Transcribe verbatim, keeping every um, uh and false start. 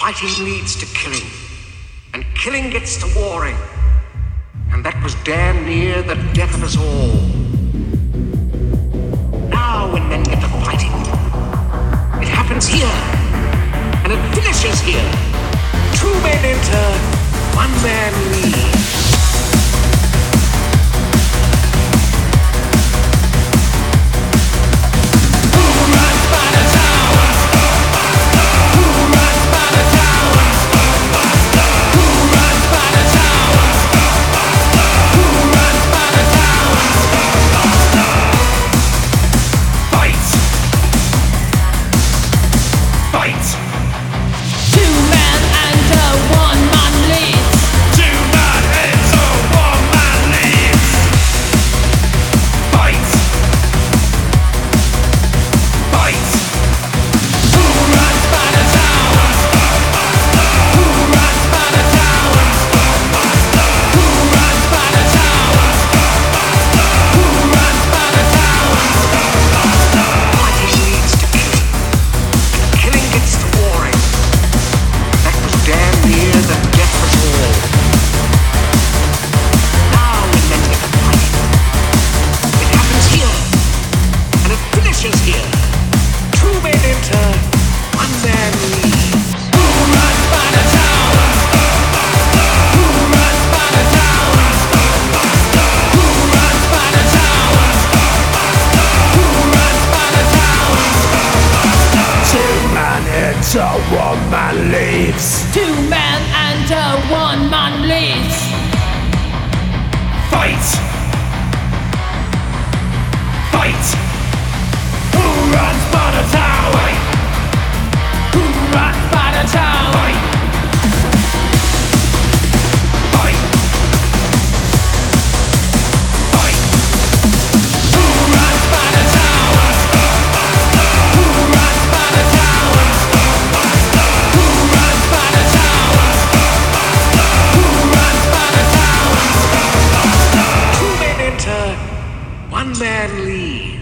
Fighting leads to killing, and killing gets to warring, and that was damn near the death of us all. Now when men get to fighting, it happens here, and it finishes here. Two men enter, one man leaves. A one man leaves. Two men and a one man leaves. Fight! Fight! Who runs by the tower? Who runs by the tower? Fight! Fight! Fight! Who runs by the tower? Who runs by the tower? One man leaves.